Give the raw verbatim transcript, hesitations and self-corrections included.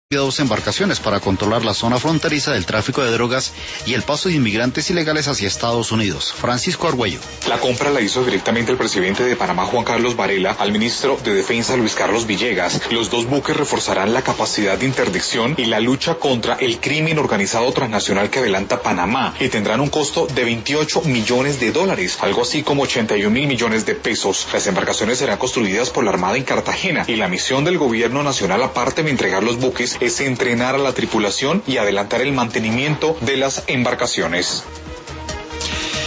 dos embarcaciones para controlar la zona fronteriza del tráfico de drogas y el paso de inmigrantes ilegales hacia Estados Unidos. Francisco Argüello. La compra la hizo directamente el presidente de Panamá, Juan Carlos Varela, al ministro de Defensa, Luis Carlos Villegas. Los dos buques reforzarán la capacidad de interdicción y la lucha contra el crimen organizado transnacional que adelanta Panamá y tendrán un costo de veintiocho millones de dólares, algo así como ochenta y un mil millones de pesos. Las embarcaciones serán construidas por la Armada en Cartagena y la misión del gobierno nacional, aparte de entregar los buques, es entrenar a la tripulación y adelantar el mantenimiento de las embarcaciones.